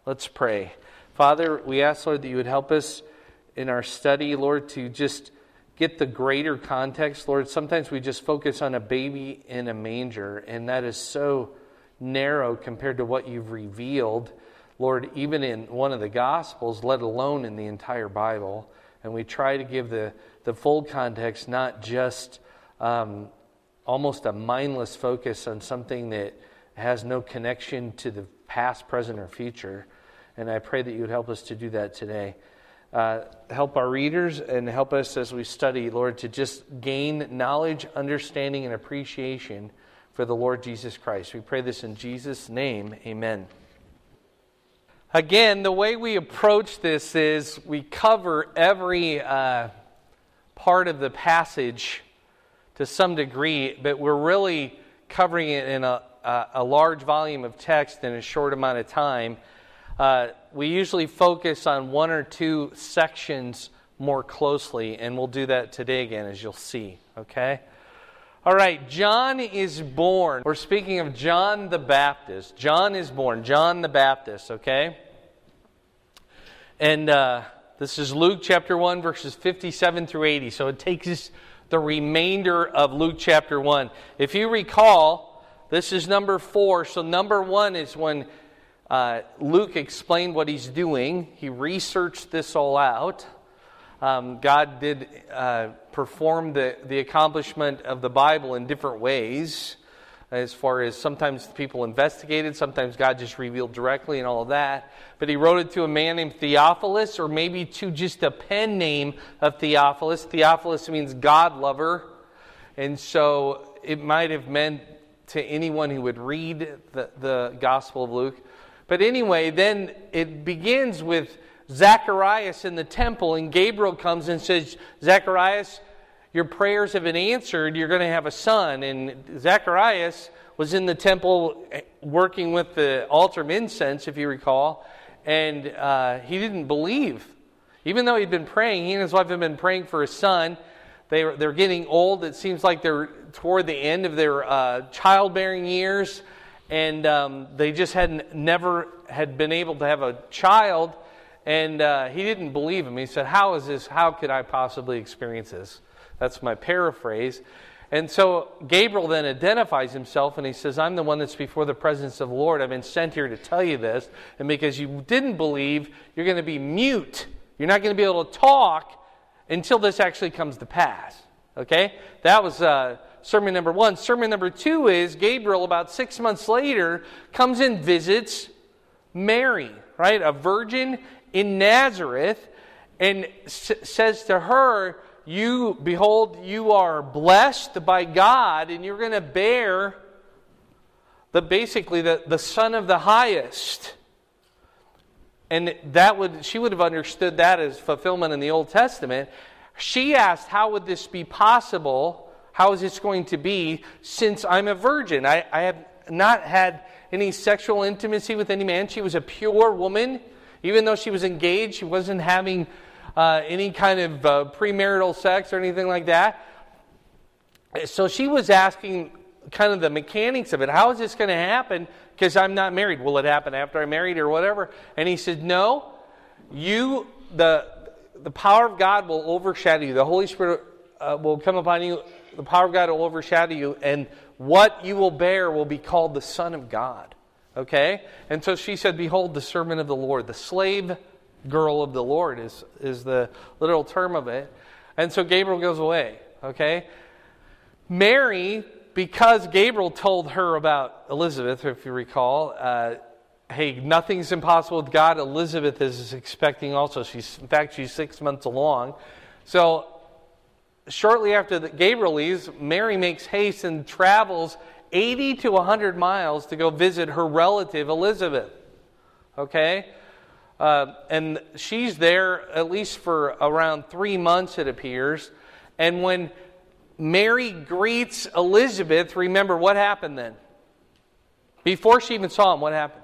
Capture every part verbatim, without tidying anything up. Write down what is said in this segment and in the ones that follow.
Let's pray. Father, we ask, Lord, that you would help us in our study, Lord, to just get the greater context. Lord, sometimes we just focus on a baby in a manger, and that is so narrow compared to what you've revealed, Lord, even in one of the Gospels, let alone in the entire Bible. And we try to give the, the full context, not just um, almost a mindless focus on something that has no connection to the past, present, or future. And I pray that you would help us to do that today. Uh, help our readers and help us as we study, Lord, to just gain knowledge, understanding, and appreciation for the Lord Jesus Christ. We pray this in Jesus' name. Amen. Again, the way we approach this is we cover every uh, part of the passage to some degree, but we're really covering it in a, a, a large volume of text in a short amount of time. Uh, we usually focus on one or two sections more closely, and we'll do that today again, as you'll see, okay? All right, John is born. We're speaking of John the Baptist. John is born, John the Baptist, okay? And uh, this is Luke chapter one, verses fifty-seven through eighty. So it takes us the remainder of Luke chapter one. If you recall, this is number four. So number one is when uh, Luke explained what he's doing. He researched this all out. Um, God did uh, perform the, the accomplishment of the Bible in different ways, as far as sometimes people investigated, sometimes God just revealed directly and all of that. But he wrote it to a man named Theophilus, or maybe to just a pen name of Theophilus. Theophilus means God lover. And so it might have meant to anyone who would read the, the Gospel of Luke. But anyway, then it begins with Zacharias in the temple, and Gabriel comes and says, Zacharias, your prayers have been answered, you're going to have a son. And Zacharias was in the temple working with the altar of incense, if you recall, and uh, he didn't believe. Even though he'd been praying, he and his wife had been praying for a son. They were, they're getting old. It seems like they're toward the end of their uh, childbearing years, and um, they just hadn't never had been able to have a child. And uh, he didn't believe him. He said, how is this? How could I possibly experience this? That's my paraphrase. And so Gabriel then identifies himself and he says, I'm the one that's before the presence of the Lord. I've been sent here to tell you this. And because you didn't believe, you're going to be mute. You're not going to be able to talk until this actually comes to pass. Okay? That was uh, sermon number one. Sermon number two is Gabriel, about six months later, comes and visits Mary, right? A virgin in Nazareth, and s- says to her, you, behold, you are blessed by God, and you're going to bear the basically the, the Son of the Highest. And that would she would have understood that as fulfillment in the Old Testament. She asked, how would this be possible? How is this going to be since I'm a virgin? I, I have not had any sexual intimacy with any man. She was a pure woman. Even though she was engaged, she wasn't having uh, any kind of uh, premarital sex or anything like that. So she was asking kind of the mechanics of it. How is this going to happen? Because I'm not married. Will it happen after I'm married or whatever? And he said, no. You, the the power of God will overshadow you. The Holy Spirit uh, will come upon you. The power of God will overshadow you. And what you will bear will be called the Son of God. Okay? And so she said, behold, the servant of the Lord. The slave girl of the Lord is, is the literal term of it. And so Gabriel goes away. Okay? Mary, because Gabriel told her about Elizabeth, if you recall, uh, hey, nothing's impossible with God. Elizabeth is expecting also. She's, in fact, she's six months along. So shortly after the, Gabriel leaves, Mary makes haste and travels eighty to one hundred miles to go visit her relative Elizabeth. Okay? Uh, and she's there at least for around three months, it appears. And when Mary greets Elizabeth, remember what happened then? Before she even saw him, what happened?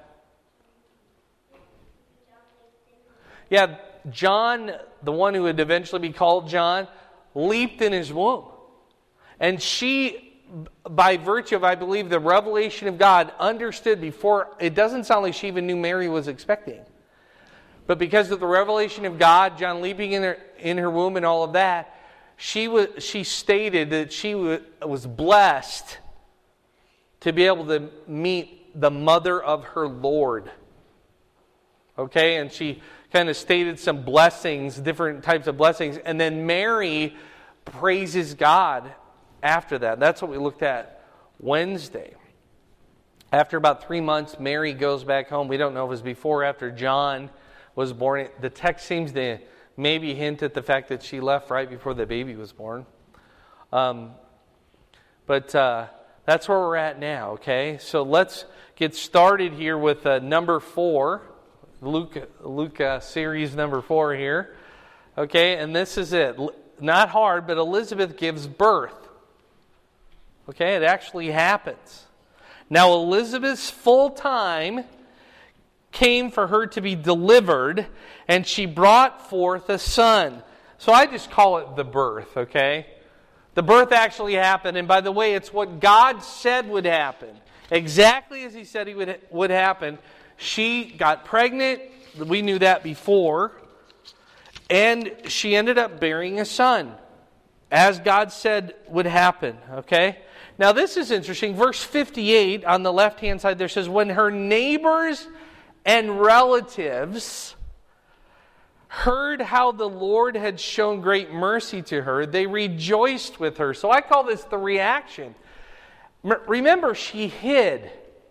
Yeah, John, the one who would eventually be called John, leaped in his womb. And she by virtue of, I believe, the revelation of God, understood before, it doesn't sound like she even knew Mary was expecting. But because of the revelation of God, John leaping in her, in her womb and all of that, she was, she stated that she was blessed to be able to meet the mother of her Lord. Okay, and she kind of stated some blessings, different types of blessings, and then Mary praises God after that. That's what we looked at Wednesday. After about three months, Mary goes back home. We don't know if it was before or after John was born. The text seems to maybe hint at the fact that she left right before the baby was born. Um, but uh, that's where we're at now, okay? So let's get started here with uh, number four. Luke, Luke uh, series number four here. Okay, and this is it. Not hard, but Elizabeth gives birth. Okay, it actually happens. Now, Elizabeth's full time came for her to be delivered, and she brought forth a son. So I just call it the birth, okay? The birth actually happened, and by the way, it's what God said would happen. Exactly as He said He would, would happen. She got pregnant, we knew that before, and she ended up bearing a son, as God said would happen, okay? Now this is interesting. Verse fifty-eight on the left-hand side there says, when her neighbors and relatives heard how the Lord had shown great mercy to her, they rejoiced with her. So I call this the reaction. Remember, she hid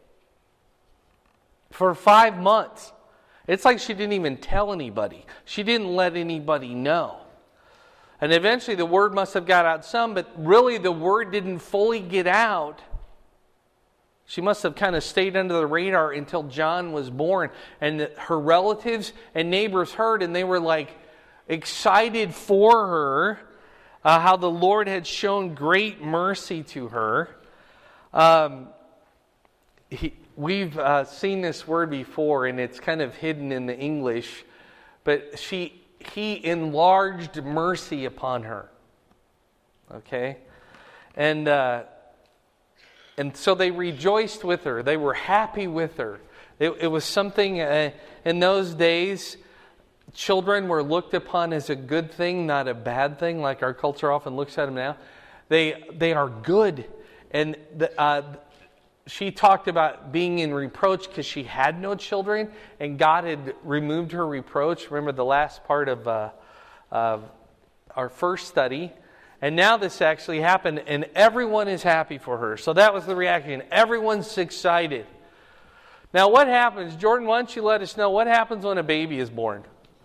for five months. It's like she didn't even tell anybody. She didn't let anybody know. And eventually the word must have got out some, but really the word didn't fully get out. She must have kind of stayed under the radar until John was born. And her relatives and neighbors heard, and they were like excited for her, uh, how the Lord had shown great mercy to her. Um, he, we've uh, seen this word before, and it's kind of hidden in the English, but she he enlarged mercy upon her. Okay? And uh, and so they rejoiced with her. They were happy with her. It, it was something, uh, in those days, children were looked upon as a good thing, not a bad thing, like our culture often looks at them now. They, they are good. And the, uh, she talked about being in reproach because she had no children, and God had removed her reproach. Remember the last part of uh, uh, our first study. And now this actually happened, and everyone is happy for her. So that was the reaction. Everyone's excited. Now what happens? Jordan, why don't you let us know what happens when a baby is born?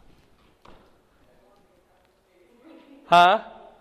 Huh?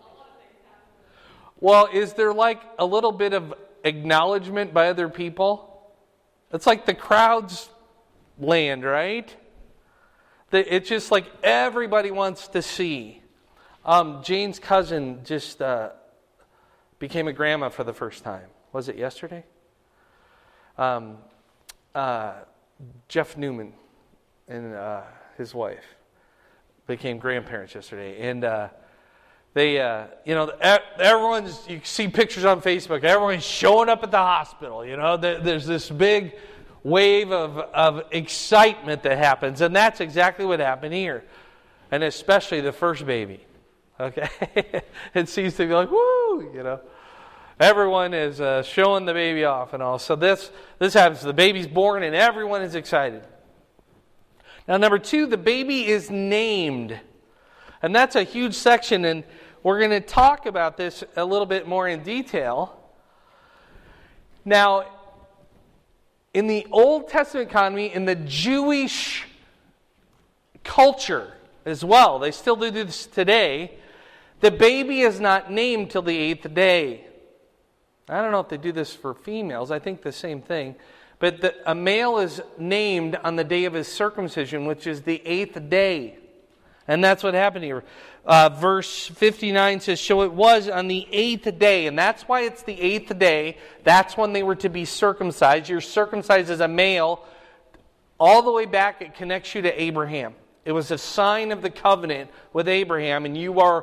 Well, is there like a little bit of acknowledgement by other people? It's like the crowds land, right? It's just like everybody wants to see. Um, Jane's cousin just uh, became a grandma for the first time. Was it yesterday? Um, uh, Jeff Newman and uh, his wife became grandparents yesterday. And uh, they, uh, you know, everyone's, you see pictures on Facebook, everyone's showing up at the hospital. You know, there's this big wave of, of excitement that happens. And that's exactly what happened here. And especially the first baby. Okay, it seems to be like, woo, you know. Everyone is uh, showing the baby off and all. So this this happens. The baby's born and everyone is excited. Now, number two, the baby is named. And that's a huge section, and we're going to talk about this a little bit more in detail. Now, in the Old Testament economy, in the Jewish culture as well, they still do this today, the baby is not named till the eighth day. I don't know if they do this for females. I think the same thing. But the, a male is named on the day of his circumcision, which is the eighth day. And that's what happened here. Uh, verse fifty-nine says, so it was on the eighth day. And that's why it's the eighth day. That's when they were to be circumcised. You're circumcised as a male. All the way back, it connects you to Abraham. It was a sign of the covenant with Abraham. And you are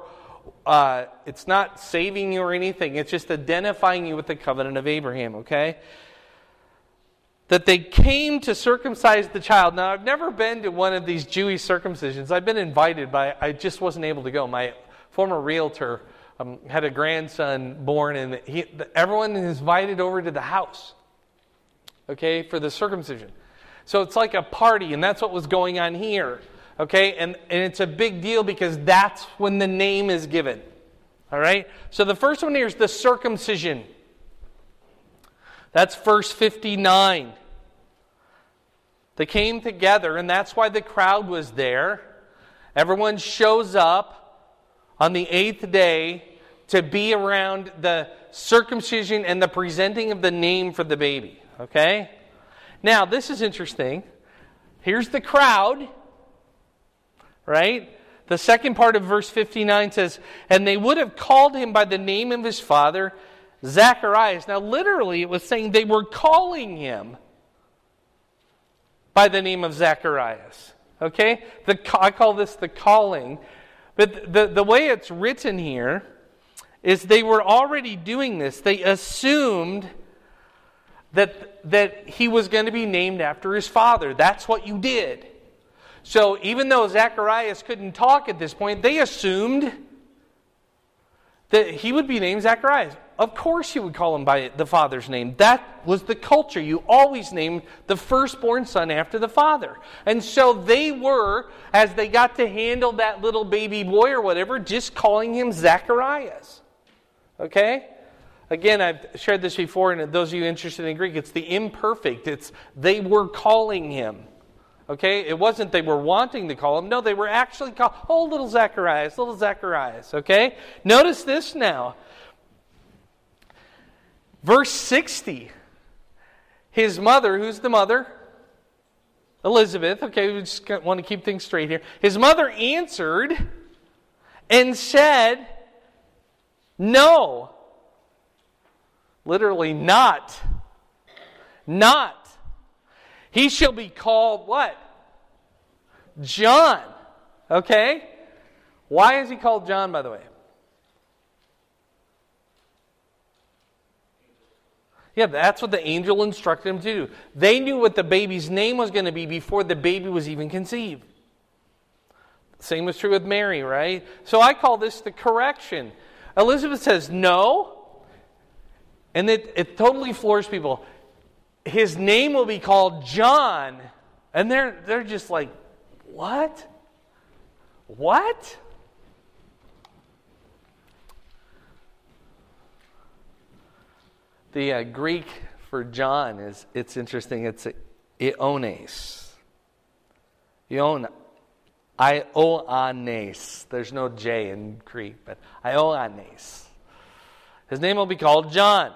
uh, it's not saving you or anything. It's just identifying you with the covenant of Abraham, okay? That they came to circumcise the child. Now, I've never been to one of these Jewish circumcisions. I've been invited, but I just wasn't able to go. My former realtor um, had a grandson born, and he, everyone is invited over to the house, okay, for the circumcision. So it's like a party, and that's what was going on here, okay? And, and it's a big deal because that's when the name is given, all right? So the first one here is the circumcision. That's verse fifty-nine. They came together, and that's why the crowd was there. Everyone shows up on the eighth day to be around the circumcision and the presenting of the name for the baby. Okay? Now, this is interesting. Here's the crowd, right? The second part of verse fifty-nine says, and they would have called him by the name of his father, Zacharias. Now, literally, it was saying they were calling him by the name of Zacharias. Okay? The, I call this the calling. But the, the way it's written here is they were already doing this. They assumed that, that he was going to be named after his father. That's what you did. So even though Zacharias couldn't talk at this point, they assumed that he would be named Zacharias. Of course you would call him by the father's name. That was the culture. You always named the firstborn son after the father. And so they were, as they got to handle that little baby boy or whatever, just calling him Zacharias. Okay? Again, I've shared this before, and those of you interested in Greek, it's the imperfect. It's they were calling him. Okay? It wasn't they were wanting to call him. No, they were actually calling, oh, little Zacharias, little Zacharias. Okay? Notice this now. Verse sixty. His mother, who's the mother? Elizabeth. Okay, we just want to keep things straight here. His mother answered and said, no. Literally, not. Not. He shall be called what? John. Okay? Why is he called John, by the way? Yeah, that's what the angel instructed him to do. They knew what the baby's name was going to be before the baby was even conceived. Same was true with Mary, right? So I call this the correction. Elizabeth says no, and it, it totally floors people. His name will be called John. And they're, they're just like, what? What? The uh, Greek for John is, it's interesting, it's Ioannes. Ion, Ioannes. There's no J in Greek, but Ioannes. His name will be called John.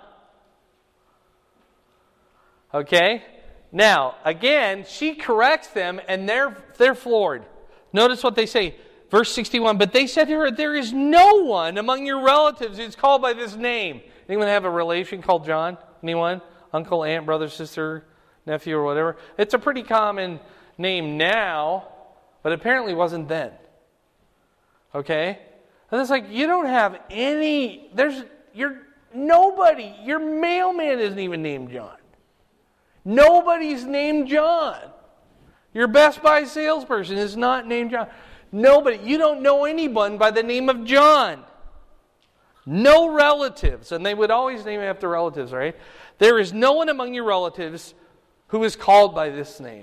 Okay? Now, again, she corrects them, and they're, they're floored. Notice what they say. Verse sixty-one, but they said to her, there is no one among your relatives who's called by this name. Anyone have a relation called John? Anyone? Uncle, aunt, brother, sister, nephew, or whatever? It's a pretty common name now, but apparently wasn't then. Okay? And it's like, you don't have any, there's, you're, nobody, your mailman isn't even named John. Nobody's named John. Your Best Buy salesperson is not named John. Nobody, you don't know anyone by the name of John. No relatives, and they would always name after relatives, right? There is no one among your relatives who is called by this name.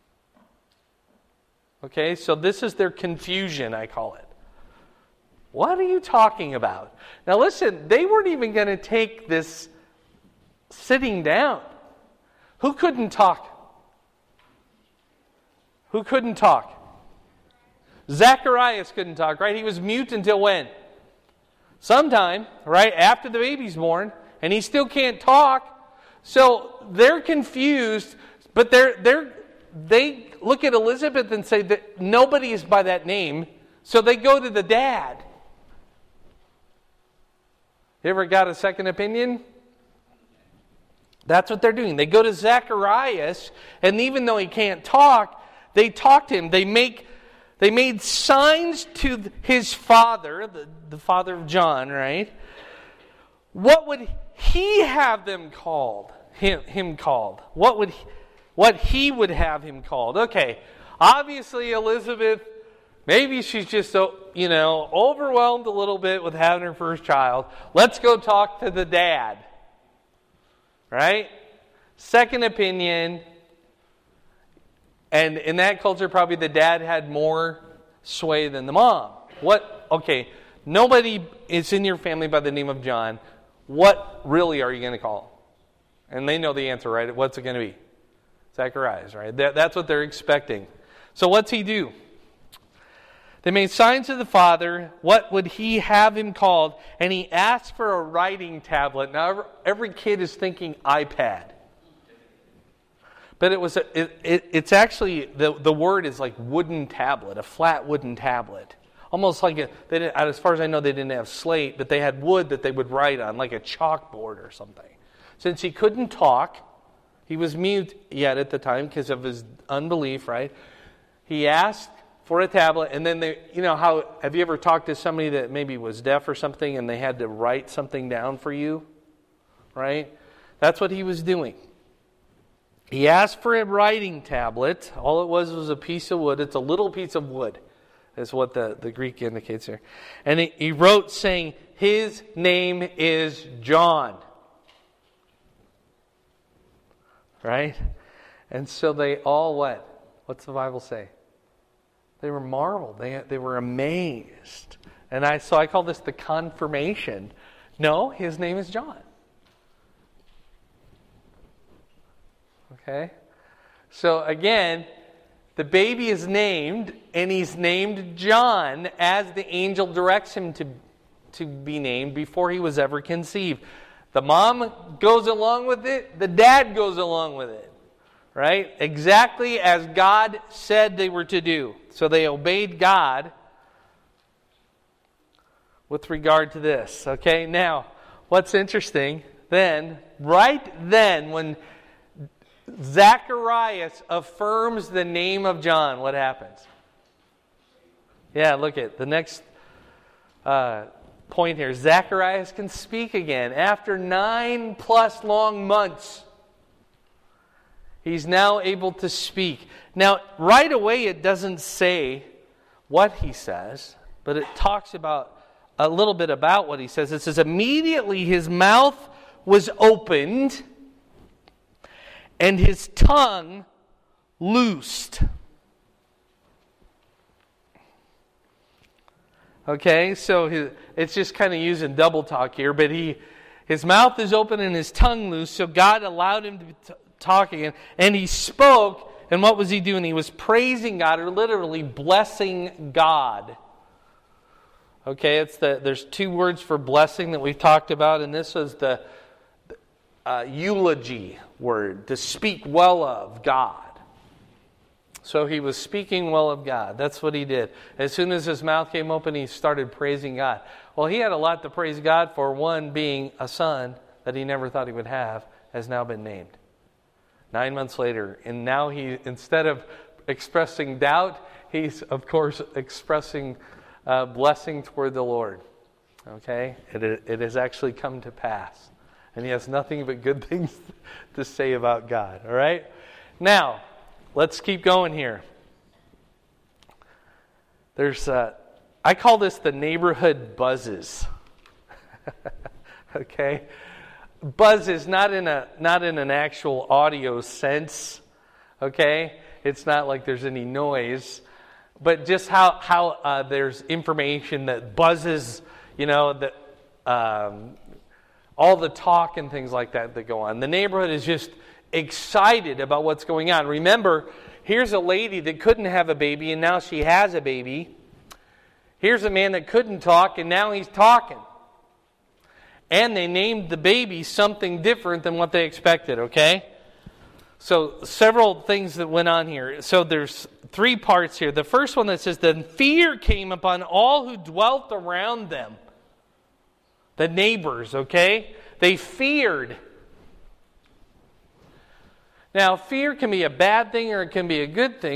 Okay, so this is their confusion, I call it. What are you talking about? Now listen, they weren't even going to take this sitting down. Who couldn't talk? Who couldn't talk? Zacharias couldn't talk, right? He was mute until when? Sometime, right, after the baby's born, and he still can't talk. So they're confused, but they're they're they look at Elizabeth and say that nobody is by that name, so they go to the dad. You ever got a second opinion? That's what they're doing. They go to Zacharias, and even though he can't talk, they talk to him. They make They made signs to his father, the, the father of John, right? What would he have them called? Him, him called? What would he, what he would have him called? Okay, obviously Elizabeth, maybe she's just so, you know, overwhelmed a little bit with having her first child. Let's go talk to the dad. Right? Second opinion. And in that culture, probably the dad had more sway than the mom. What? Okay, nobody is in your family by the name of John. What really are you going to call? And they know the answer, right? What's it going to be? Zacharias, right? That, that's what they're expecting. So what's he do? They made signs to the father. What would he have him called? And he asked for a writing tablet. Now, every kid is thinking iPad. But it was a, it, it, it's actually, the, the word is like wooden tablet, a flat wooden tablet. Almost like, a, they didn't, as far as I know, they didn't have slate, but they had wood that they would write on, like a chalkboard or something. Since he couldn't talk, he was mute yet at the time because of his unbelief, right? He asked for a tablet, and then they, you know how, have you ever talked to somebody that maybe was deaf or something and they had to write something down for you? Right? That's what he was doing. He asked for a writing tablet. All it was was a piece of wood. It's a little piece of wood, is what the, the Greek indicates here. And he, he wrote saying, his name is John. Right? And so they all what? What's the Bible say? They were marveled. They, they were amazed. And I so I call this the confirmation. No, his name is John. Okay? So again, the baby is named, and he's named John as the angel directs him to, to be named before he was ever conceived. The mom goes along with it. The dad goes along with it. Right? Exactly as God said they were to do. So they obeyed God with regard to this. Okay? Now, what's interesting then, right then when Zacharias affirms the name of John, what happens? Yeah, look at the next uh, point here. Zacharias can speak again. After nine plus long months, he's now able to speak. Now, right away it doesn't say what he says, but it talks about a little bit about what he says. It says, immediately his mouth was opened and his tongue loosed. Okay, so his, it's just kind of using double talk here, but he, his mouth is open and his tongue loose, so God allowed him to be t- talking, and he spoke, and what was he doing? He was praising God, or literally blessing God. Okay, it's the there's two words for blessing that we've talked about, and this was the uh, eulogy word, to speak well of God. So he was speaking well of God. That's what he did. As soon as his mouth came open, he started praising God. Well, he had a lot to praise God for. One being a son that he never thought he would have has now been named. Nine months later, and now he, instead of expressing doubt, he's, of course, expressing uh, blessing toward the Lord. Okay? It, it has actually come to pass. And he has nothing but good things to say about God. All right? Now, let's keep going here. There's, uh, I call this the neighborhood buzzes. Okay? Buzzes, not in a not in an actual audio sense. Okay? It's not like there's any noise, but just how how uh, there's information that buzzes. You know that. Um, all the talk and things like that that go on. The neighborhood is just excited about what's going on. Remember, here's a lady that couldn't have a baby, and now she has a baby. Here's a man that couldn't talk, and now he's talking. And they named the baby something different than what they expected, okay? So several things that went on here. So there's three parts here. The first one that says, then fear came upon all who dwelt around them. The neighbors, okay? They feared. Now, fear can be a bad thing or it can be a good thing, but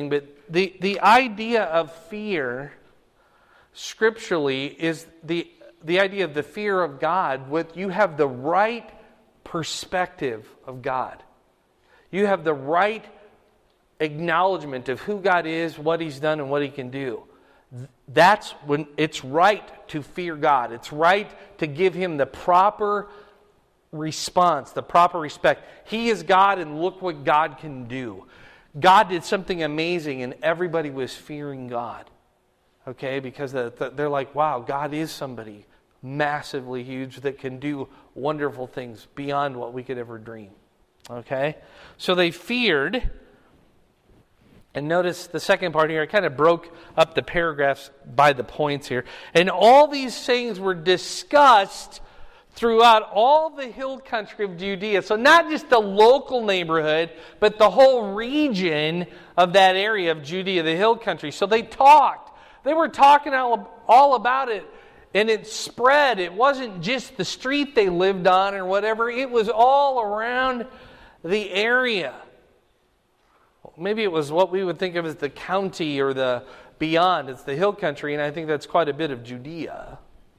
the, the idea of fear scripturally is the, the idea of the fear of God. With you have the right perspective of God. You have the right acknowledgement of who God is, what He's done, and what He can do. That's when it's right to fear God. It's right to give Him the proper response, the proper respect. He is God, and look what God can do. God did something amazing, and everybody was fearing God. Okay, because they're like, wow, God is somebody massively huge that can do wonderful things beyond what we could ever dream. Okay, so they feared. And notice the second part here, I kind of broke up the paragraphs by the points here. And all these things were discussed throughout all the hill country of Judea. So not just the local neighborhood, but the whole region of that area of Judea, the hill country. So they talked. They were talking all about it. And it spread. It wasn't just the street they lived on or whatever. It was all around the area. Maybe it was what we would think of as the county or the beyond. It's the hill country, and I think that's quite a bit of Judea.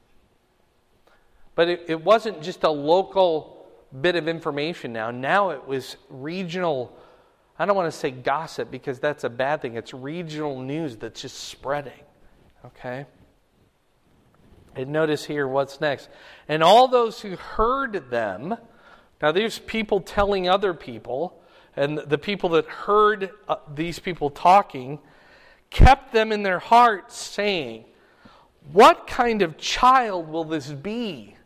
But it, it wasn't just a local bit of information now. Now it was regional, I don't want to say gossip because that's a bad thing. It's regional news that's just spreading. Okay? And notice here what's next. And all those who heard them, now there's people telling other people, and the people that heard uh, these people talking kept them in their hearts, saying, what kind of child will this be?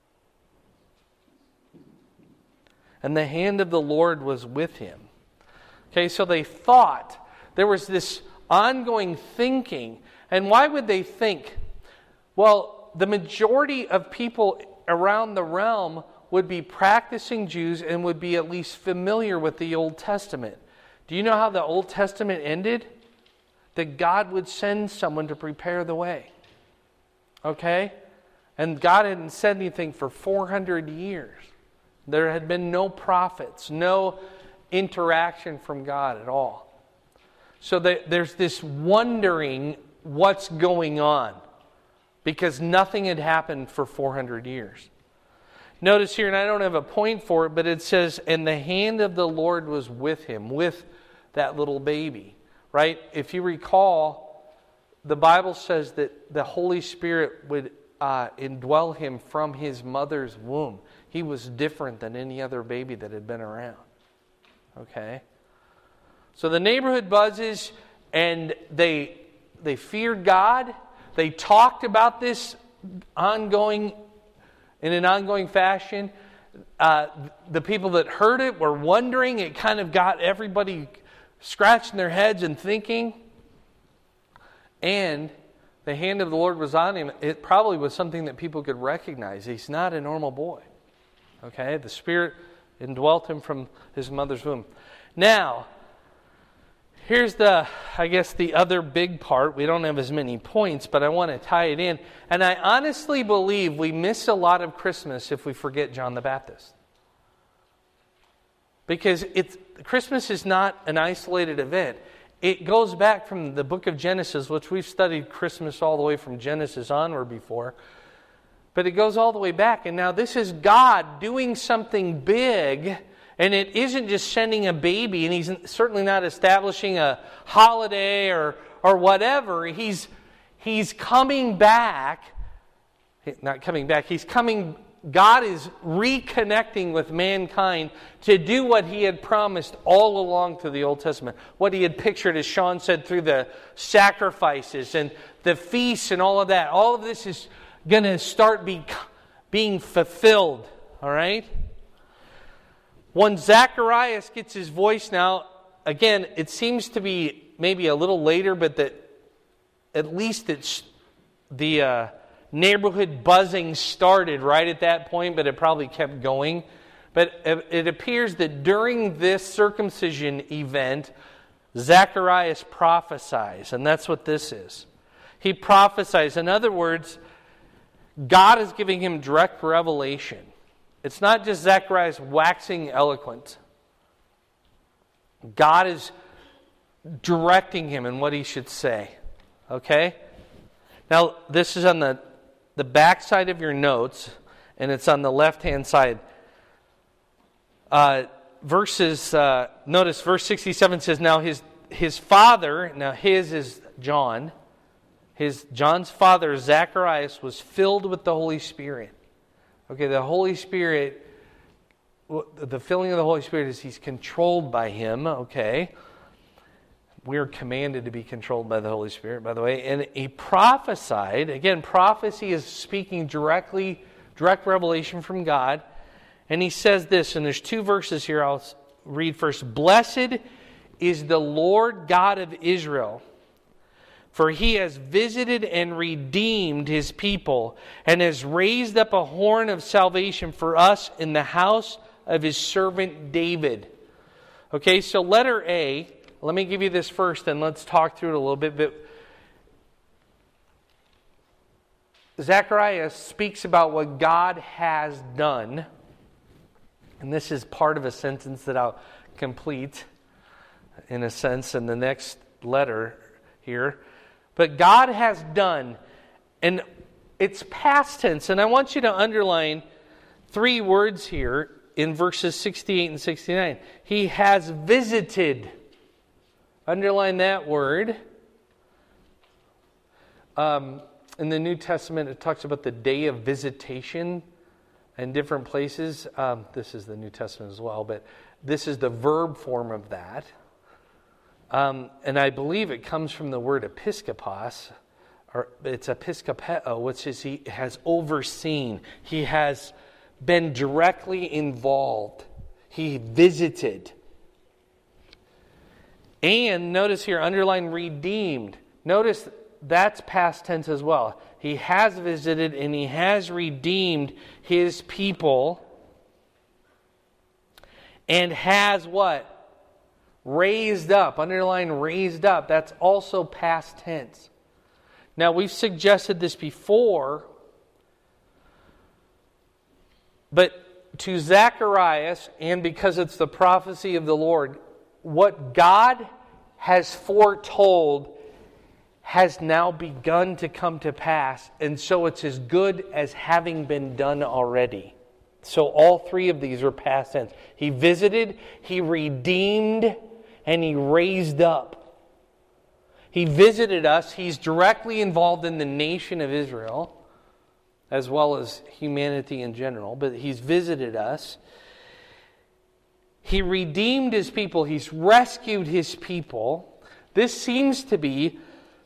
And the hand of the Lord was with him. Okay, so they thought. There was this ongoing thinking. And why would they think? Well, the majority of people around the realm would be practicing Jews and would be at least familiar with the Old Testament. Do you know how the Old Testament ended? That God would send someone to prepare the way. Okay? And God hadn't said anything for four hundred years. There had been no prophets, no interaction from God at all. So there's this wondering what's going on because nothing had happened for four hundred years. Notice here, and I don't have a point for it, but it says, and the hand of the Lord was with him, with that little baby. Right? If you recall, the Bible says that the Holy Spirit would uh, indwell him from his mother's womb. He was different than any other baby that had been around. Okay? So the neighborhood buzzes, and they they feared God. They talked about this ongoing in an ongoing fashion. Uh, the people that heard it were wondering. It kind of got everybody scratching their heads and thinking. And the hand of the Lord was on him. It probably was something that people could recognize. He's not a normal boy. Okay? The Spirit indwelt him from his mother's womb. Now, here's the, I guess, the other big part. We don't have as many points, but I want to tie it in. And I honestly believe we miss a lot of Christmas if we forget John the Baptist. Because it's, Christmas is not an isolated event. It goes back from the book of Genesis, which we've studied Christmas all the way from Genesis onward before. But it goes all the way back. And now this is God doing something big. And it isn't just sending a baby, and he's certainly not establishing a holiday or or whatever. He's he's coming back. Not coming back. He's coming. God is reconnecting with mankind to do what he had promised all along through the Old Testament. What he had pictured, as Sean said, through the sacrifices and the feasts and all of that. All of this is going to start be, being fulfilled. All right? When Zacharias gets his voice now, again, it seems to be maybe a little later, but that at least it's the uh, neighborhood buzzing started right at that point, but it probably kept going. But it appears that during this circumcision event, Zacharias prophesies, and that's what this is. He prophesies. In other words, God is giving him direct revelation. It's not just Zacharias waxing eloquent. God is directing him in what he should say. Okay? Now, this is on the, the back side of your notes, and it's on the left-hand side. Uh, verses, uh, notice verse sixty-seven says, now his, his father, now his is John, his John's father, Zacharias, was filled with the Holy Spirit. Okay, the Holy Spirit, the filling of the Holy Spirit is he's controlled by him, okay? We're commanded to be controlled by the Holy Spirit, by the way. And he prophesied. Again, prophecy is speaking directly, direct revelation from God. And he says this, and there's two verses here I'll read first. Blessed is the Lord God of Israel, for he has visited and redeemed his people, and has raised up a horn of salvation for us in the house of his servant David. Okay, so letter A. Let me give you this first, and let's talk through it a little bit. But Zechariah speaks about what God has done. And this is part of a sentence that I'll complete, in a sense, in the next letter here. But God has done, and it's past tense. And I want you to underline three words here in verses sixty-eight and sixty-nine. He has visited. Underline that word. Um, in the New Testament, it talks about the day of visitation in different places. Um, this is the New Testament as well, but this is the verb form of that. Um, and I believe it comes from the word episkopos, or it's episkopeo, which is he has overseen. He has been directly involved. He visited. And notice here, underline redeemed. Notice that's past tense as well. He has visited and he has redeemed his people. And has what? Raised up. Underline raised up. That's also past tense. Now, we've suggested this before. But to Zacharias, and because it's the prophecy of the Lord, what God has foretold has now begun to come to pass. And so it's as good as having been done already. So all three of these are past tense. He visited, he redeemed, and he raised up. He visited us. He's directly involved in the nation of Israel, as well as humanity in general. But he's visited us. He redeemed his people. He's rescued his people. This seems to be,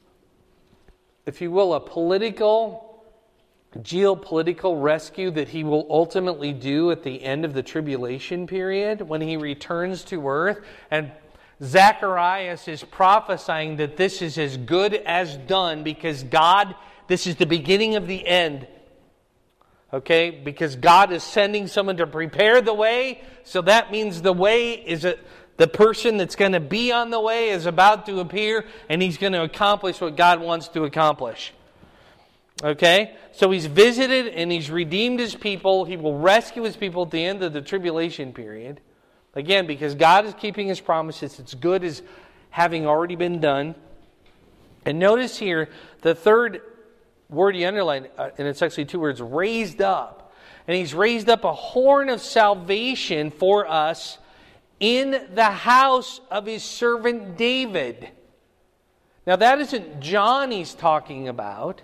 if you will, a political, geopolitical rescue that he will ultimately do at the end of the tribulation period when he returns to earth. And Zacharias is prophesying that this is as good as done because God, this is the beginning of the end. Okay, because God is sending someone to prepare the way, so that means the way is a, the person that's going to be on the way is about to appear, and he's going to accomplish what God wants to accomplish. Okay, so he's visited and he's redeemed his people. He will rescue his people at the end of the tribulation period. Again, because God is keeping his promises, it's good as having already been done. And notice here, the third word he underlined, uh, and it's actually two words, raised up. And he's raised up a horn of salvation for us in the house of his servant David. Now that isn't John he's talking about.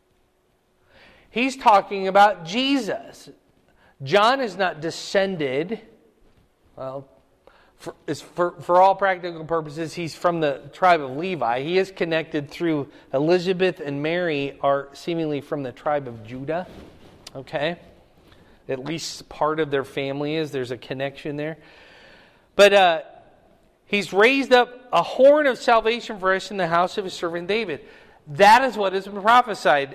He's talking about Jesus. John is not descended. Well, for, for, for all practical purposes, he's from the tribe of Levi. He is connected through Elizabeth and Mary are seemingly from the tribe of Judah. Okay? At least part of their family is. There's a connection there. But uh, he's raised up a horn of salvation for us in the house of his servant David. That is what has been prophesied.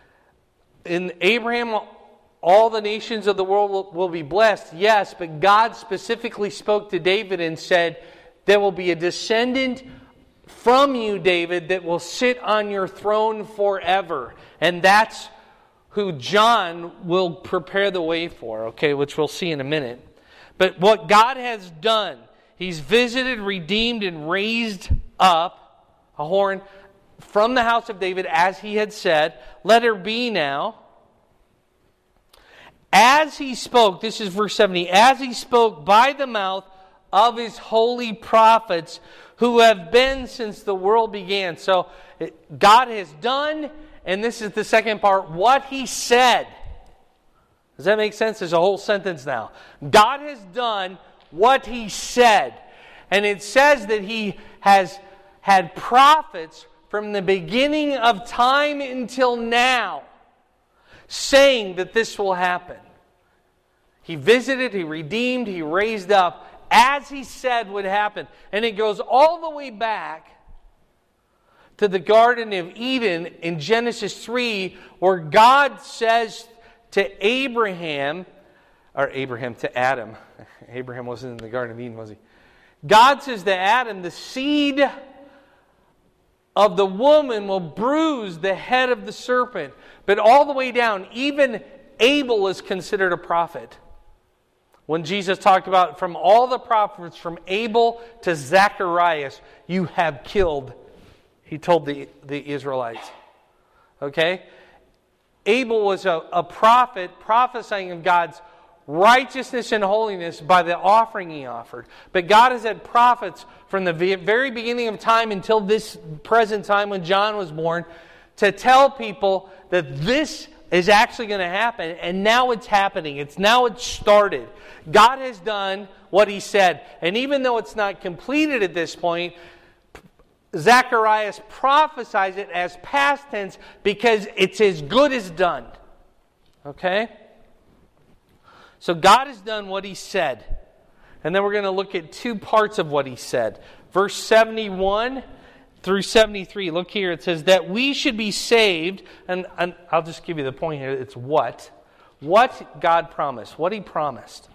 In Abraham, all the nations of the world will, will be blessed, yes, but God specifically spoke to David and said, there will be a descendant from you, David, that will sit on your throne forever. And that's who John will prepare the way for, okay, which we'll see in a minute. But what God has done, he's visited, redeemed, and raised up a horn from the house of David, as he had said. Let her be now. As he spoke, this is verse seventy, as he spoke by the mouth of his holy prophets who have been since the world began. So God has done, and this is the second part, what he said. Does that make sense? There's a whole sentence now. God has done what he said. And it says that he has had prophets from the beginning of time until now saying that this will happen. He visited, he redeemed, he raised up as he said would happen. And it goes all the way back to the Garden of Eden in Genesis three, where God says to Abraham, or Abraham to Adam. Abraham wasn't in the Garden of Eden, was he? God says to Adam, the seed of the woman will bruise the head of the serpent. But all the way down, even Abel is considered a prophet. When Jesus talked about from all the prophets, from Abel to Zacharias, you have killed, he told the, the Israelites. Okay? Abel was a, a prophet prophesying of God's righteousness and holiness by the offering he offered. But God has had prophets from the very beginning of time until this present time when John was born to tell people that this is actually going to happen, and now it's happening. It's now it's started. God has done what he said. And even though it's not completed at this point, Zacharias prophesies it as past tense because it's as good as done. Okay? So God has done what he said. And then we're going to look at two parts of what he said. Verse seventy-one through seventy-three. Look here. It says that we should be saved. And, and I'll just give you the point here. It's what? What God promised. What he promised.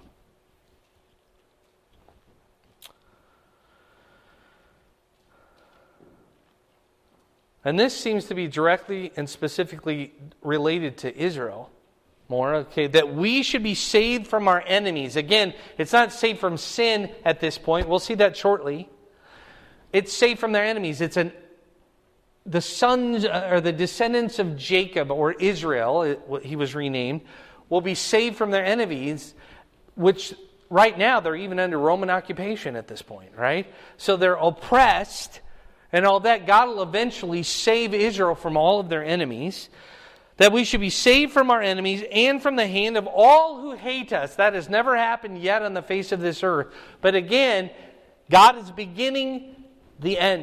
And this seems to be directly and specifically related to Israel. More, okay, that we should be saved from our enemies. Again, it's not saved from sin at this point. We'll see that shortly. It's saved from their enemies. It's an the sons or the descendants of Jacob or Israel, he was renamed, will be saved from their enemies, which right now they're even under Roman occupation at this point, right? So they're oppressed and all that. God will eventually save Israel from all of their enemies. That we should be saved from our enemies and from the hand of all who hate us. That has never happened yet on the face of this earth. But again, God is beginning the end.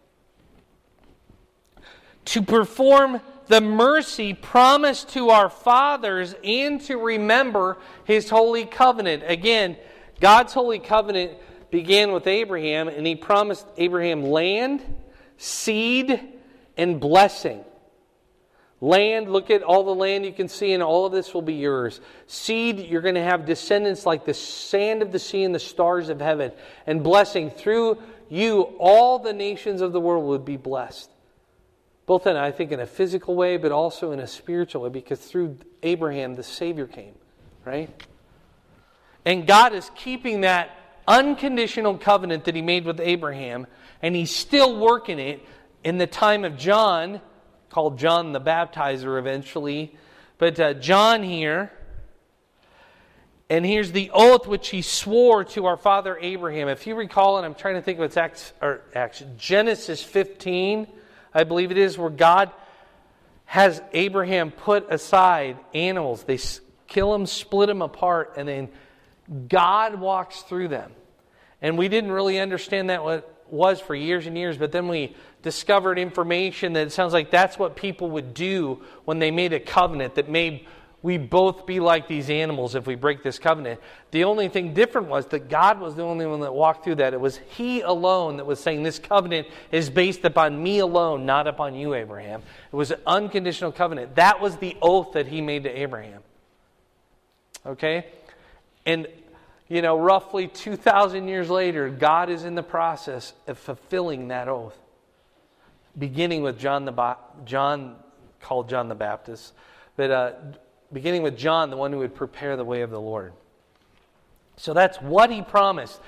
To perform the mercy promised to our fathers and to remember his holy covenant. Again, God's holy covenant began with Abraham, and he promised Abraham land, seed, and blessing. Land, look at all the land you can see, and all of this will be yours. Seed, you're going to have descendants like the sand of the sea and the stars of heaven. And blessing, through you, all the nations of the world would be blessed. Both in, I think, in a physical way, but also in a spiritual way, because through Abraham, the Savior came, right? And God is keeping that unconditional covenant that he made with Abraham, and he's still working it in the time of John, called John the Baptizer eventually. But uh, John here, and here's the oath which he swore to our father Abraham. If you recall, and I'm trying to think of it's Acts, or Acts, Genesis fifteen, I believe it is, where God has Abraham put aside animals. They kill them, split them apart, and then God walks through them. And we didn't really understand that what was for years and years, but then we discovered information that it sounds like that's what people would do when they made a covenant, that made we both be like these animals if we break this covenant. The only thing different was that God was the only one that walked through that. It was he alone that was saying this covenant is based upon me alone, not upon you, Abraham. It was an unconditional covenant. That was the oath that he made to Abraham. Okay? And you know, roughly two thousand years later, God is in the process of fulfilling that oath. Beginning with John, the ba- John called John the Baptist, but uh, beginning with John, the one who would prepare the way of the Lord. So that's what he promised.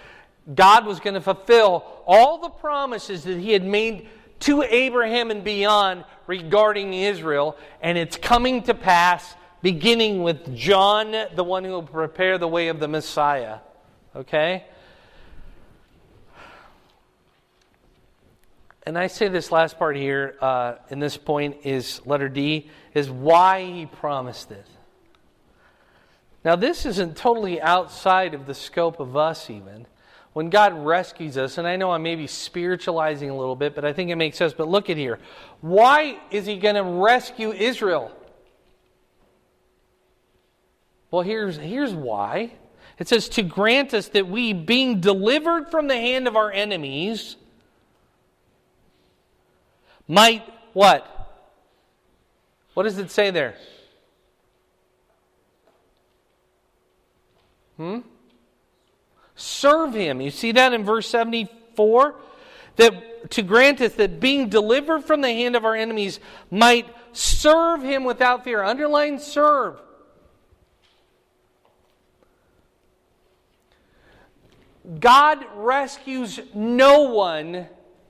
God was going to fulfill all the promises that He had made to Abraham and beyond regarding Israel. And it's coming to pass, beginning with John, the one who will prepare the way of the Messiah. Okay? And I say this last part here, uh, in this point is letter D, is why He promised it. Now this isn't totally outside of the scope of us even. When God rescues us, and I know I may be spiritualizing a little bit, but I think it makes sense. But look at here. Why is He going to rescue Israel? Well, here's, here's why. It says, to grant us that we, being delivered from the hand of our enemies, might, what? What does it say there? Hmm? Serve Him. You see that in verse seventy-four? That to grant us that being delivered from the hand of our enemies might serve Him without fear. Underline serve. God rescues no one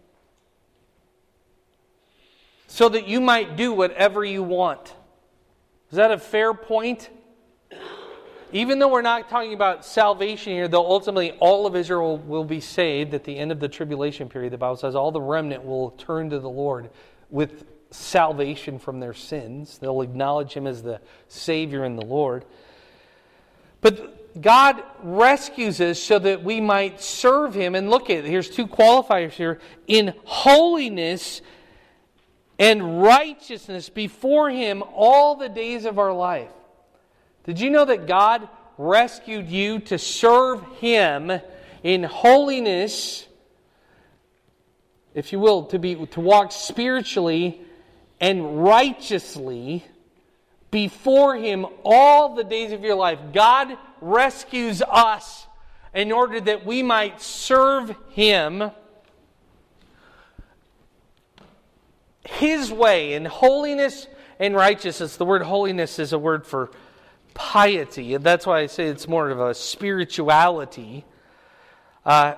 so that you might do whatever you want. Is that a fair point? Even though we're not talking about salvation here, though ultimately all of Israel will be saved at the end of the tribulation period, the Bible says all the remnant will turn to the Lord with salvation from their sins. They'll acknowledge Him as the Savior and the Lord. But God rescues us so that we might serve Him. And look at it, here's two qualifiers here. In holiness and righteousness before Him all the days of our life. Did you know that God rescued you to serve Him in holiness, if you will, to be to walk spiritually and righteously before Him all the days of your life? God rescues us in order that we might serve Him His way in holiness and righteousness. The word holiness is a word for piety, and that's why I say it's more of a spirituality. Uh,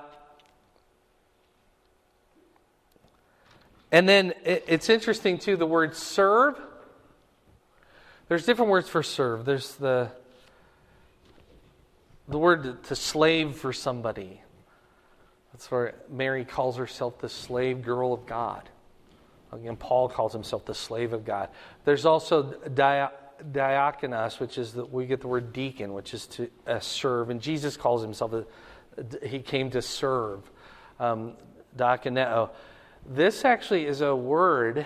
and then it, it's interesting too, the word serve. There's different words for serve. There's the the word to slave for somebody. That's where Mary calls herself the slave girl of God. Again, Paul calls himself the slave of God. There's also dia, diakonos, which is that we get the word deacon, which is to uh, serve. And Jesus calls himself, a, he came to serve. Um, diakoneo. This actually is a word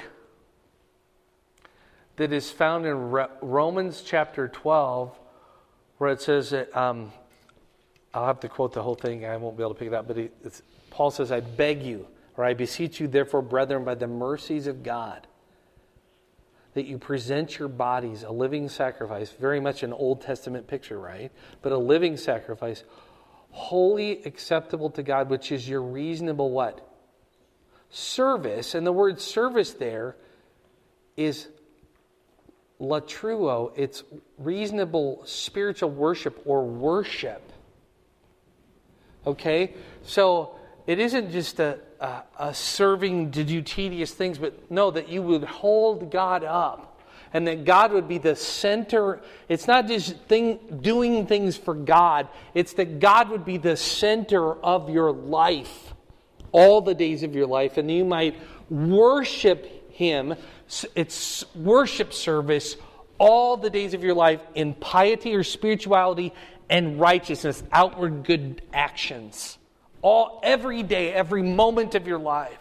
that is found in Re- Romans chapter twelve, where it says that, um, I'll have to quote the whole thing, I won't be able to pick it up, but it, it's, Paul says, I beg you, or I beseech you, therefore, brethren, by the mercies of God, that you present your bodies a living sacrifice, very much an Old Testament picture, right? But a living sacrifice, wholly acceptable to God, which is your reasonable what? Service. And the word service there is latruo. It's reasonable spiritual worship or worship. Okay? So it isn't just a, a, a serving to do tedious things, but no, that you would hold God up and that God would be the center. It's not just thing, doing things for God. It's that God would be the center of your life all the days of your life, and you might worship Him. It's worship service all the days of your life in piety or spirituality and righteousness, outward good actions. All, every day, every moment of your life.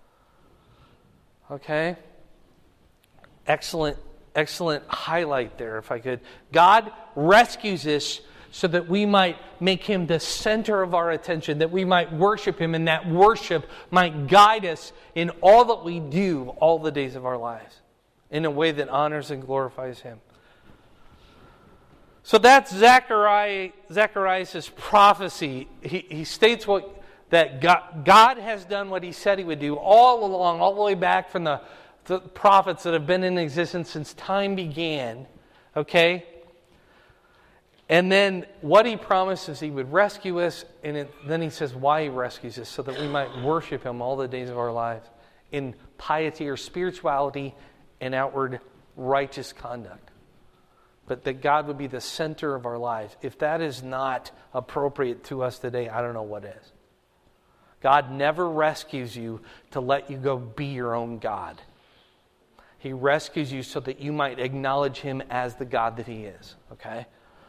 Okay? Excellent, excellent highlight there, if I could. God rescues us so that we might make Him the center of our attention, that we might worship Him, and that worship might guide us in all that we do all the days of our lives, in a way that honors and glorifies Him. So that's Zechariah, Zacharias' prophecy. He, he states what that God, God has done what He said He would do all along, all the way back from the, the prophets that have been in existence since time began. Okay? And then what he promises, he would rescue us, and it, then he says why he rescues us, so that we might worship him all the days of our lives in piety or spirituality and outward righteous conduct. But that God would be the center of our lives. If that is not appropriate to us today, I don't know what is. God never rescues you to let you go be your own God. He rescues you so that you might acknowledge him as the God that he is. Okay?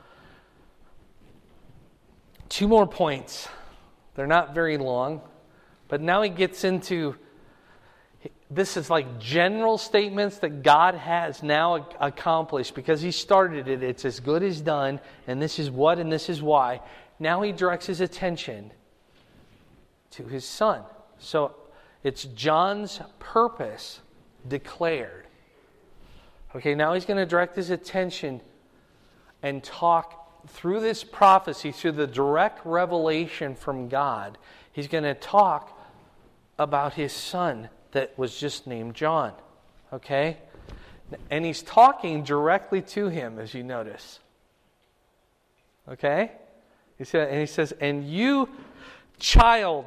Two more points. They're not very long. But now he gets into, this is like general statements that God has now accomplished. Because he started it, it's as good as done. And this is what and this is why. Now he directs his attention to his Son. So it's John's purpose declared. Okay, now he's going to direct his attention and talk through this prophecy, through the direct revelation from God. He's going to talk about his Son that was just named John. Okay? And he's talking directly to him, as you notice. Okay? He said, and he says, and you, child,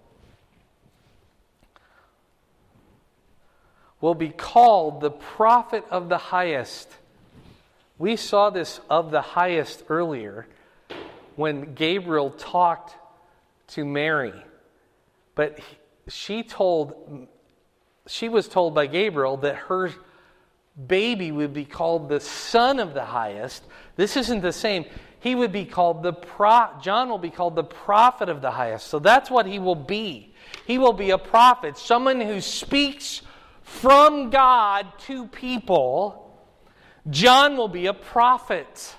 will be called the prophet of the highest. We saw this of the highest earlier when Gabriel talked to Mary. But she told, she was told by Gabriel that her baby would be called the Son of the Highest. This isn't the same. He would be called the pro, John will be called the prophet of the highest. So that's what he will be. He will be a prophet, someone who speaks from God to people. John will be a prophet.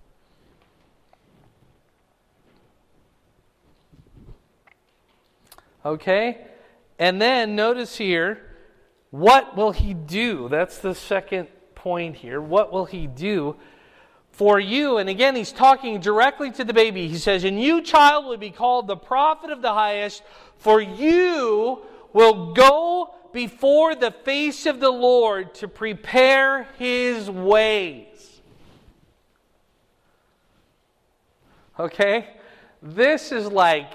Okay? And then notice here, what will he do? That's the second point here. What will he do for you? And again, he's talking directly to the baby. He says, and you, child, will be called the prophet of the highest, for you will go before the face of the Lord to prepare his ways. Okay? This is like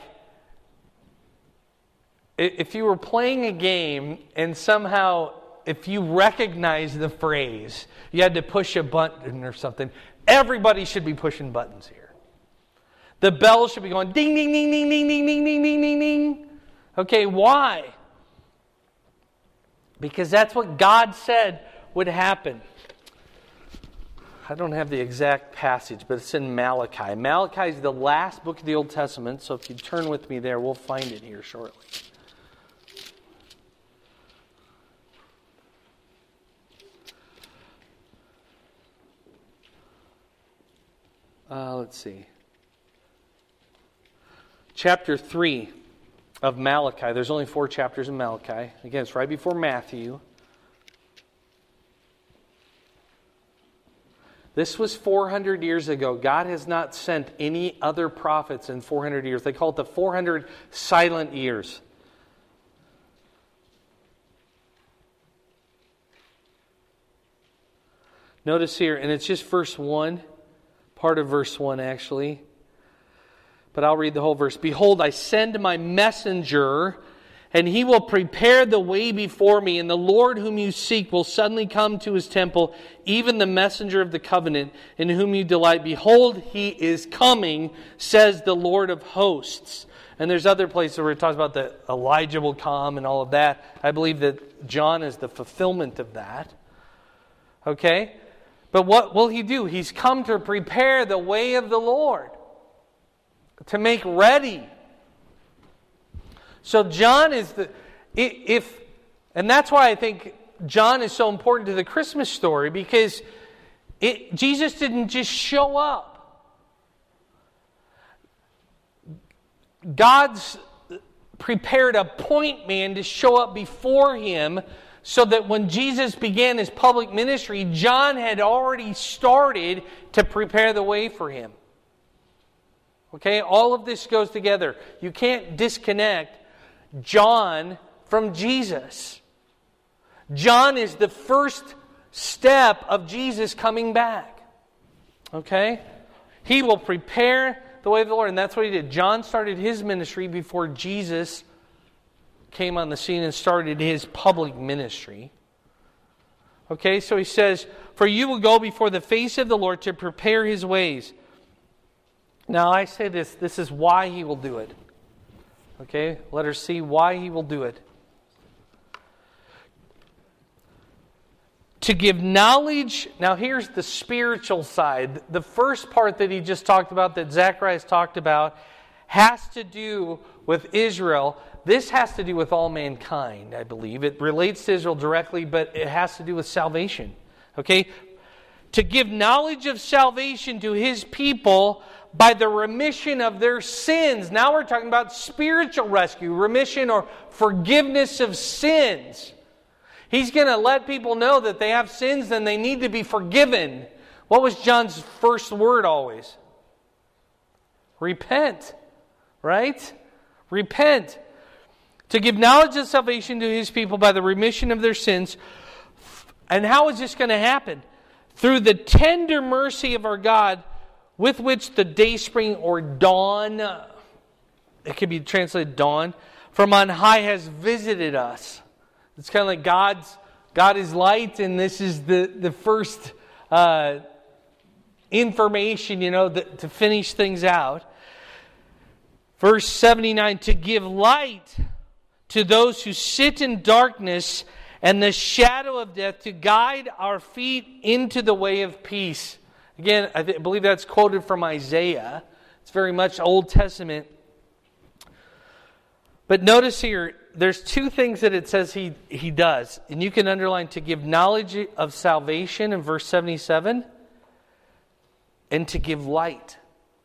if you were playing a game and somehow if you recognize the phrase, you had to push a button or something. Everybody should be pushing buttons here. The bell should be going ding, ding, ding, ding, ding, ding, ding, ding, ding, ding, ding. Okay, why? Because that's what God said would happen. I don't have the exact passage, but it's in Malachi. Malachi is the last book of the Old Testament, so if you turn with me there, we'll find it here shortly. Uh, let's see. Chapter three of Malachi. There's only four chapters in Malachi. Again, it's right before Matthew. This was four hundred years ago. God has not sent any other prophets in four hundred years. They call it the four hundred silent years. Notice here, and it's just verse one. Part of verse one, actually. But I'll read the whole verse. Behold, I send my messenger, and he will prepare the way before me, and the Lord whom you seek will suddenly come to his temple, even the messenger of the covenant, in whom you delight. Behold, he is coming, says the Lord of hosts. And there's other places where it talks about that Elijah will come and all of that. I believe that John is the fulfillment of that. Okay? But what will he do? He's come to prepare the way of the Lord, to make ready. So John is the, if, and that's why I think John is so important to the Christmas story, because it, Jesus didn't just show up. God's prepared a point man to show up before him, so that when Jesus began his public ministry, John had already started to prepare the way for him. Okay, all of this goes together. You can't disconnect John from Jesus. John is the first step of Jesus coming back. Okay? He will prepare the way of the Lord. And that's what he did. John started his ministry before Jesus came on the scene and started his public ministry. Okay, so he says, for you will go before the face of the Lord to prepare his ways. Now I say this, this is why he will do it. Okay, let us see why he will do it. To give knowledge, now here's the spiritual side. The first part that he just talked about, that Zacharias talked about, has to do with Israel. This has to do with all mankind, I believe. It relates to Israel directly, but it has to do with salvation. Okay? To give knowledge of salvation to his people by the remission of their sins. Now we're talking about spiritual rescue, remission or forgiveness of sins. He's going to let people know that they have sins and they need to be forgiven. What was John's first word always? Repent. Right? Repent. To give knowledge of salvation to his people by the remission of their sins. And how is this going to happen? Through the tender mercy of our God, with which the dayspring or dawn, it could be translated dawn, from on high has visited us. It's kind of like God's God is light, and this is the, the first uh, information, you know, that, to finish things out. Verse seventy-nine, to give light to those who sit in darkness and the shadow of death, to guide our feet into the way of peace. Again, I th- believe that's quoted from Isaiah. It's very much Old Testament. But notice here, there's two things that it says he, he does. And you can underline to give knowledge of salvation in verse seventy-seven. And to give light.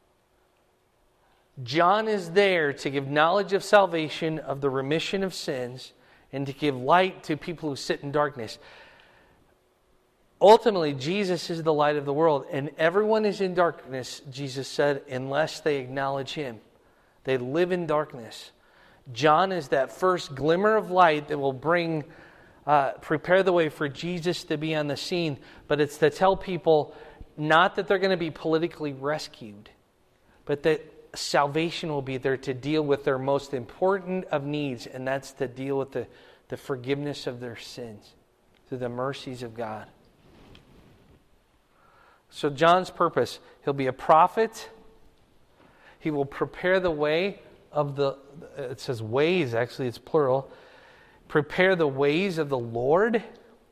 John is there to give knowledge of salvation, of the remission of sins, and to give light to people who sit in darkness. Ultimately, Jesus is the light of the world, and everyone is in darkness, Jesus said, unless they acknowledge him. They live in darkness. John is that first glimmer of light that will bring, uh, prepare the way for Jesus to be on the scene, but it's to tell people not that they're going to be politically rescued, but that salvation will be there to deal with their most important of needs, and that's to deal with the, the forgiveness of their sins through the mercies of God. So John's purpose, he'll be a prophet. He will prepare the way of the, it says ways, actually it's plural. Prepare the ways of the Lord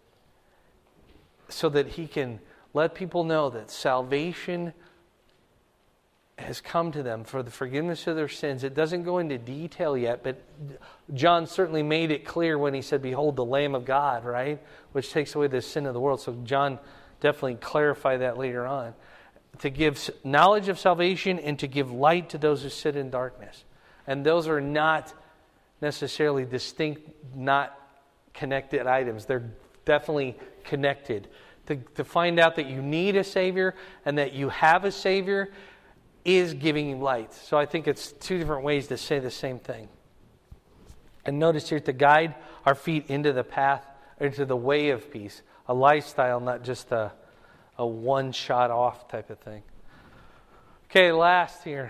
so that he can let people know that salvation has come to them for the forgiveness of their sins. It doesn't go into detail yet, but John certainly made it clear when he said, behold the Lamb of God, right? Which takes away the sin of the world. So John definitely clarified that later on. To give knowledge of salvation and to give light to those who sit in darkness. And those are not necessarily distinct, not connected items. They're definitely connected. To, to find out that you need a Savior and that you have a Savior is giving you light. So I think it's two different ways to say the same thing. And notice here, to guide our feet into the path, into the way of peace. A lifestyle, not just a, a one-shot off type of thing. Okay, last here.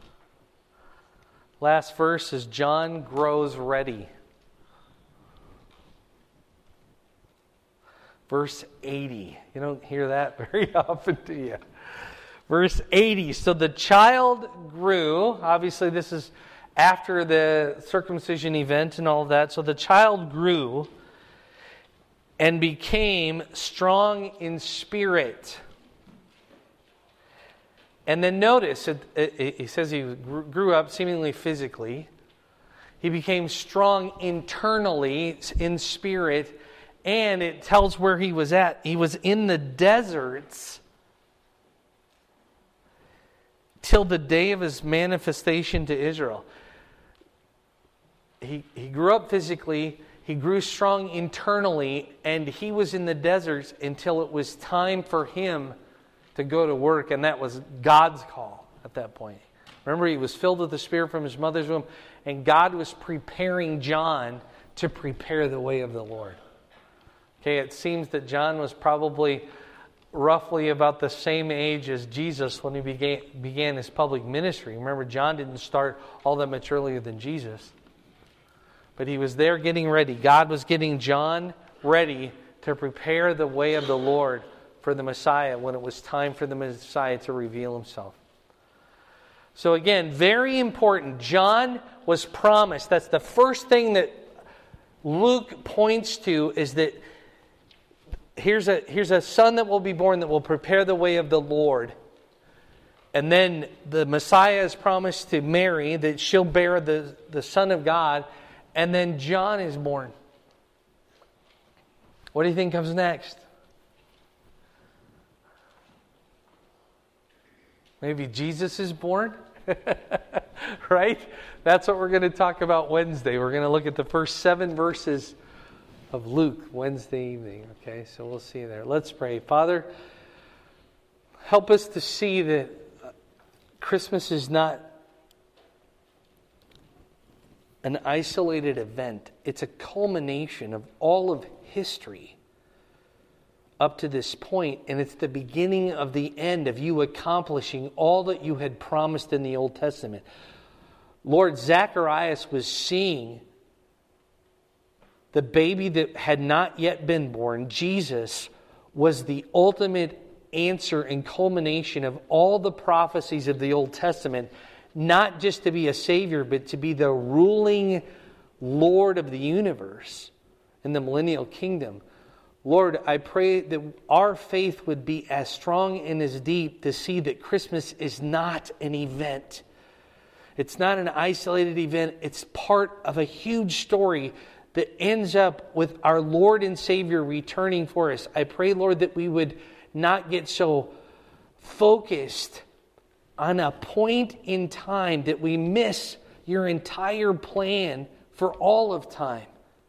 Last verse is John grows ready. Verse eighty. You don't hear that very often, do you? Verse eighty. So the child grew. Obviously, this is after the circumcision event and all of that. So the child grew and became strong in spirit. And then notice, it, it, it says he grew up seemingly physically. He became strong internally in spirit. And it tells where he was at. He was in the deserts till the day of his manifestation to Israel. He, he grew up physically. He grew strong internally, and he was in the deserts until it was time for him to go to work, and that was God's call at that point. Remember, he was filled with the Spirit from his mother's womb, and God was preparing John to prepare the way of the Lord. Okay, it seems that John was probably roughly about the same age as Jesus when he began, began his public ministry. Remember, John didn't start all that much earlier than Jesus. But he was there getting ready. God was getting John ready to prepare the way of the Lord for the Messiah when it was time for the Messiah to reveal himself. So again, very important. John was promised. That's the first thing that Luke points to, is that here's a, here's a son that will be born that will prepare the way of the Lord. And then the Messiah is promised to Mary, that she'll bear the, the Son of God. And then John is born. What do you think comes next? Maybe Jesus is born? Right? That's what we're going to talk about Wednesday. We're going to look at the first seven verses of Luke Wednesday evening. Okay, so we'll see you there. Let's pray. Father, help us to see that Christmas is not an isolated event. It's a culmination of all of history up to this point, and it's the beginning of the end of you accomplishing all that you had promised in the Old Testament. Lord, Zacharias was seeing the baby that had not yet been born. Jesus was the ultimate answer and culmination of all the prophecies of the Old Testament, not just to be a Savior, but to be the ruling Lord of the universe in the millennial kingdom. Lord, I pray that our faith would be as strong and as deep to see that Christmas is not an event. It's not an isolated event. It's part of a huge story that ends up with our Lord and Savior returning for us. I pray, Lord, that we would not get so focused on a point in time that we miss your entire plan for all of time.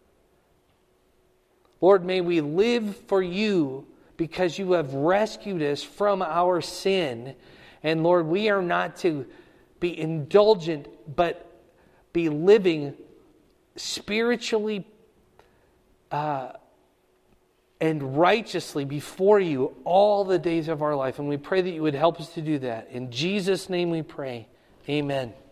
Lord, may we live for you because you have rescued us from our sin. And Lord, we are not to be indulgent, but be living spiritually uh, and righteously before you all the days of our life. And we pray that you would help us to do that. In Jesus' name we pray. Amen.